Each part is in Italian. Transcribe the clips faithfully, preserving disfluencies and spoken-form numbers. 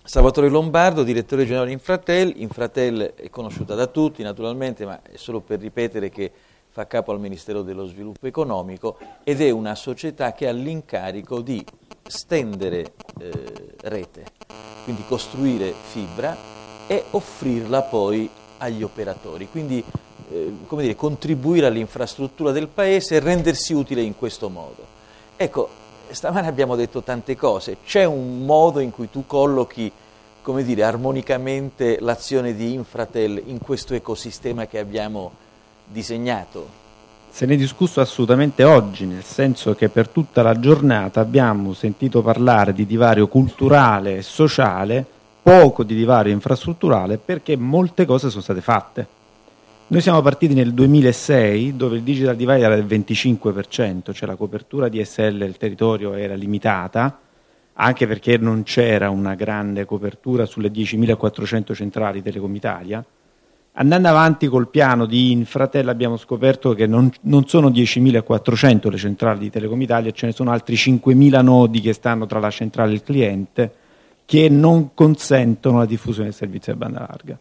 Salvatore Lombardo, direttore generale di Infratel. Infratel è conosciuta da tutti naturalmente, ma è solo per ripetere che fa capo al Ministero dello Sviluppo Economico ed è una società che ha l'incarico di stendere eh, rete, quindi costruire fibra e offrirla poi agli operatori, quindi eh, come dire, contribuire all'infrastruttura del paese e rendersi utile in questo modo. Ecco, stamane abbiamo detto tante cose, c'è un modo in cui tu collochi, come dire, armonicamente l'azione di Infratel in questo ecosistema che abbiamo disegnato? Se ne è discusso assolutamente oggi, nel senso che per tutta la giornata abbiamo sentito parlare di divario culturale e sociale, poco di divario infrastrutturale, perché molte cose sono state fatte. Noi siamo partiti nel duemilasei, dove il digital divide era del venticinque per cento, cioè la copertura D S L del territorio era limitata, anche perché non c'era una grande copertura sulle diecimilaquattrocento centrali Telecom Italia. Andando avanti col piano di Infratel abbiamo scoperto che non, non sono diecimilaquattrocento le centrali di Telecom Italia, ce ne sono altri cinquemila nodi che stanno tra la centrale e il cliente, che non consentono la diffusione del servizio a banda larga.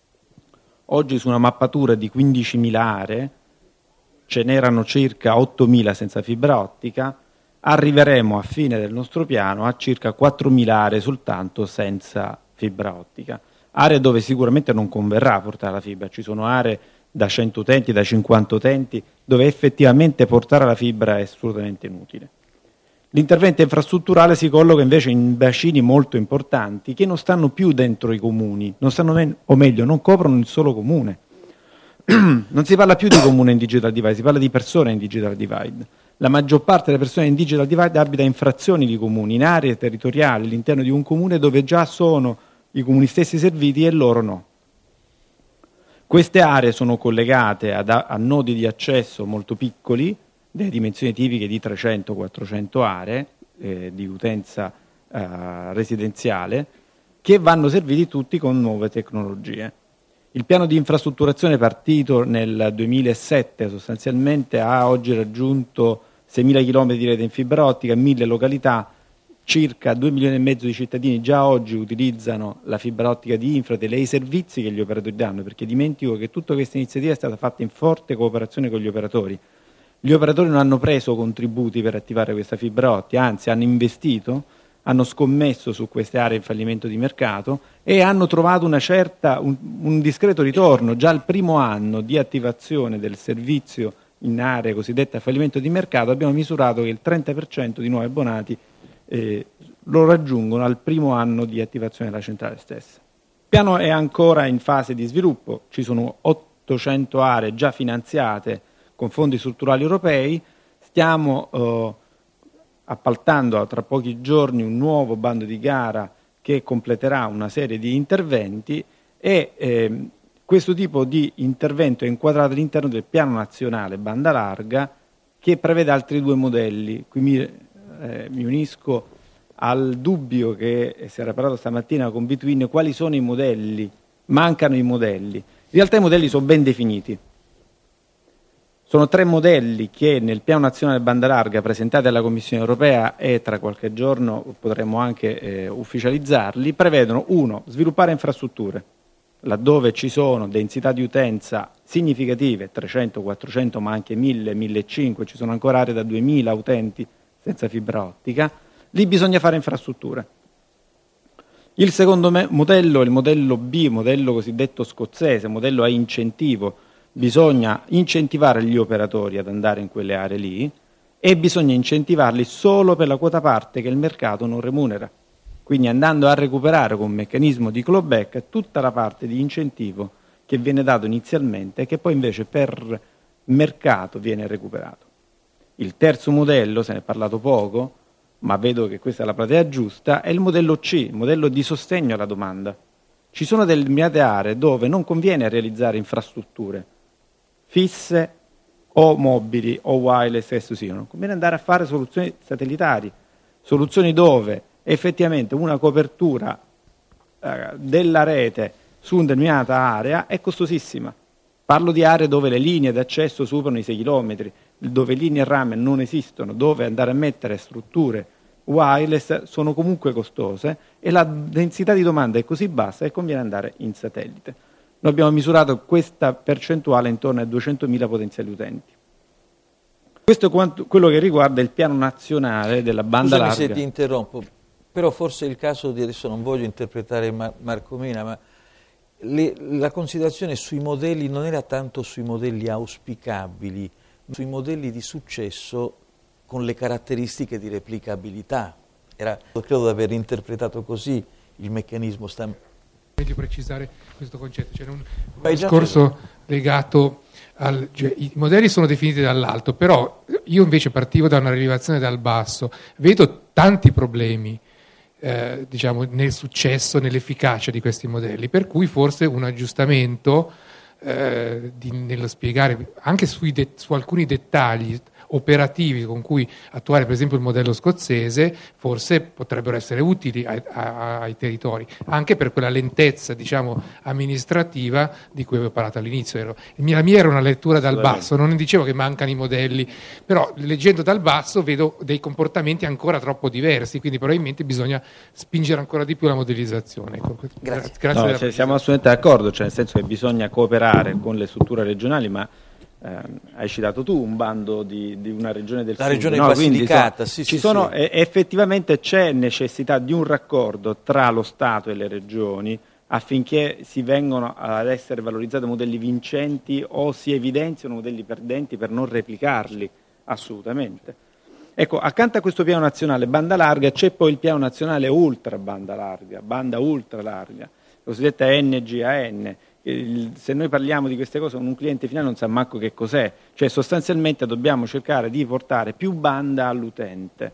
Oggi su una mappatura di quindicimila aree, ce n'erano circa ottomila senza fibra ottica, arriveremo a fine del nostro piano a circa quattromila aree soltanto senza fibra ottica. Aree dove sicuramente non converrà portare la fibra, ci sono aree da cento utenti, da cinquanta utenti, dove effettivamente portare la fibra è assolutamente inutile. L'intervento infrastrutturale si colloca invece in bacini molto importanti che non stanno più dentro i comuni, non stanno men- o meglio, non coprono il solo comune. Non si parla più di comune in digital divide, si parla di persone in digital divide. La maggior parte delle persone in digital divide abita in frazioni di comuni, in aree territoriali all'interno di un comune dove già sono i comuni stessi serviti e loro no. Queste aree sono collegate ad, a nodi di accesso molto piccoli, delle dimensioni tipiche di trecento quattrocento aree eh, di utenza eh, residenziale, che vanno serviti tutti con nuove tecnologie. Il piano di infrastrutturazione partito nel duemilasette sostanzialmente ha oggi raggiunto seimila chilometri di rete in fibra ottica, mille località, circa due milioni e mezzo di cittadini già oggi utilizzano la fibra ottica di Infratel e i servizi che gli operatori danno, perché dimentico che tutta questa iniziativa è stata fatta in forte cooperazione con gli operatori. Gli operatori non hanno preso contributi per attivare questa fibra ottica, anzi hanno investito, hanno scommesso su queste aree in fallimento di mercato e hanno trovato una certa, un, un discreto ritorno. Già al primo anno di attivazione del servizio in aree cosiddette a fallimento di mercato abbiamo misurato che il trenta per cento di nuovi abbonati eh, lo raggiungono al primo anno di attivazione della centrale stessa. Il piano è ancora in fase di sviluppo, ci sono ottocento aree già finanziate con fondi strutturali europei, stiamo eh, appaltando tra pochi giorni un nuovo bando di gara che completerà una serie di interventi e eh, questo tipo di intervento è inquadrato all'interno del piano nazionale banda larga che prevede altri due modelli. Qui mi, eh, mi unisco al dubbio che si era parlato stamattina con Between, quali sono i modelli? Mancano i modelli. In realtà i modelli sono ben definiti. Sono tre modelli che nel piano nazionale banda larga presentati alla Commissione europea e tra qualche giorno potremo anche eh, ufficializzarli, prevedono uno, sviluppare infrastrutture, laddove ci sono densità di utenza significative, trecento, quattrocento ma anche mille, millecinquecento, ci sono ancora aree da duemila utenti senza fibra ottica, lì bisogna fare infrastrutture. Il secondo me- modello, il modello B, modello cosiddetto scozzese, modello a incentivo, bisogna incentivare gli operatori ad andare in quelle aree lì e bisogna incentivarli solo per la quota parte che il mercato non remunera. Quindi andando a recuperare con un meccanismo di clawback tutta la parte di incentivo che viene dato inizialmente e che poi invece per mercato viene recuperato. Il terzo modello, se ne è parlato poco, ma vedo che questa è la platea giusta, è il modello C, il modello di sostegno alla domanda. Ci sono determinate aree dove non conviene realizzare infrastrutture fisse o mobili o wireless che siano, conviene andare a fare soluzioni satellitari, soluzioni dove effettivamente una copertura eh, della rete su una determinata area è costosissima. Parlo di aree dove le linee d'accesso superano i sei chilometri, dove linee RAM non esistono, dove andare a mettere strutture wireless sono comunque costose e la densità di domanda è così bassa che conviene andare in satellite. Noi abbiamo misurato questa percentuale intorno ai duecentomila potenziali utenti. Questo è quanto, quello che riguarda il piano nazionale della banda Scusami larga. se ti interrompo, però forse è il caso di, adesso non voglio interpretare Mar- Marco Mina, ma le, la considerazione sui modelli non era tanto sui modelli auspicabili, ma sui modelli di successo con le caratteristiche di replicabilità. Era, credo di aver interpretato così il meccanismo stampa. Meglio precisare questo concetto, c'era un, un discorso legato al, cioè, i modelli sono definiti dall'alto, però io invece partivo da una rilevazione dal basso, vedo tanti problemi eh, diciamo nel successo, nell'efficacia di questi modelli, per cui forse un aggiustamento eh, di, nello spiegare anche sui de, su alcuni dettagli operativi con cui attuare per esempio il modello scozzese forse potrebbero essere utili ai, ai, ai territori, anche per quella lentezza diciamo amministrativa di cui avevo parlato all'inizio. La mia era una lettura dal basso, non dicevo che mancano i modelli, però leggendo dal basso vedo dei comportamenti ancora troppo diversi, quindi probabilmente bisogna spingere ancora di più la modellizzazione. Ecco, grazie. grazie no, cioè, siamo assolutamente d'accordo, cioè nel senso che bisogna cooperare con le strutture regionali, ma Eh, hai citato tu un bando di, di una regione del la sud, regione no? Basilicata, Quindi, so, sì, ci sì, sono, sì. Eh, effettivamente c'è necessità di un raccordo tra lo Stato e le regioni affinché si vengano ad essere valorizzati modelli vincenti o si evidenziano modelli perdenti per non replicarli assolutamente. Ecco, accanto a questo piano nazionale banda larga c'è poi il piano nazionale ultra banda larga, banda ultra larga, cosiddetta N G A N. Se noi parliamo di queste cose con un cliente finale non sa manco che cos'è, cioè sostanzialmente dobbiamo cercare di portare più banda all'utente.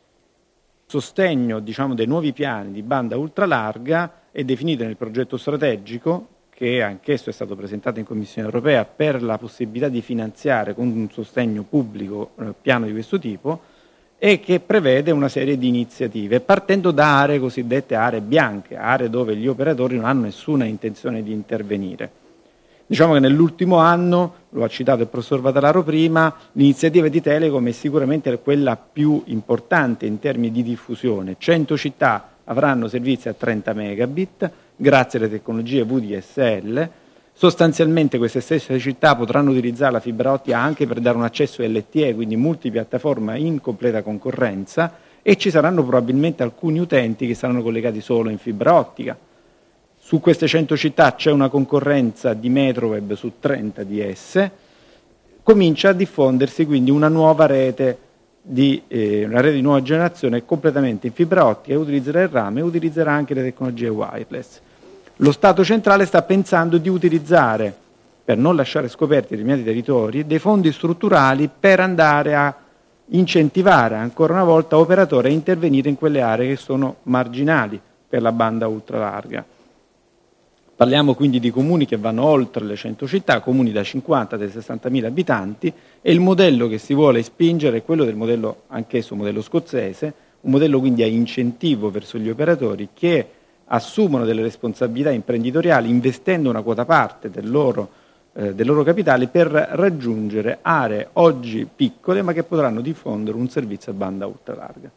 Sostegno diciamo, dei nuovi piani di banda ultralarga è definito nel progetto strategico, che anch'esso è stato presentato in Commissione Europea, per la possibilità di finanziare con un sostegno pubblico un piano di questo tipo, e che prevede una serie di iniziative, partendo da aree cosiddette aree bianche, aree dove gli operatori non hanno nessuna intenzione di intervenire. Diciamo che nell'ultimo anno, lo ha citato il professor Vatalaro prima, l'iniziativa di Telecom è sicuramente quella più importante in termini di diffusione. cento città avranno servizi a trenta megabit, grazie alle tecnologie V D S L. Sostanzialmente queste stesse città potranno utilizzare la fibra ottica anche per dare un accesso L T E, quindi multipiattaforma in completa concorrenza, e ci saranno probabilmente alcuni utenti che saranno collegati solo in fibra ottica. Su queste cento città c'è una concorrenza di Metroweb su trenta di esse, comincia a diffondersi quindi una nuova rete di, eh, una rete di nuova generazione completamente in fibra ottica, utilizzerà il rame e utilizzerà anche le tecnologie wireless. Lo Stato centrale sta pensando di utilizzare, per non lasciare scoperti determinati territori, dei fondi strutturali per andare a incentivare ancora una volta operatori a intervenire in quelle aree che sono marginali per la banda ultralarga. Parliamo quindi di comuni che vanno oltre le cento città, comuni da cinquanta a sessantamila abitanti, e il modello che si vuole spingere è quello del modello, anch'esso modello scozzese, un modello quindi a incentivo verso gli operatori che assumono delle responsabilità imprenditoriali investendo una quota parte del loro, eh, del loro capitale per raggiungere aree oggi piccole ma che potranno diffondere un servizio a banda ultralarga.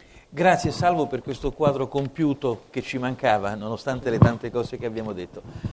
Grazie Salvo per questo quadro compiuto che ci mancava nonostante le tante cose che abbiamo detto.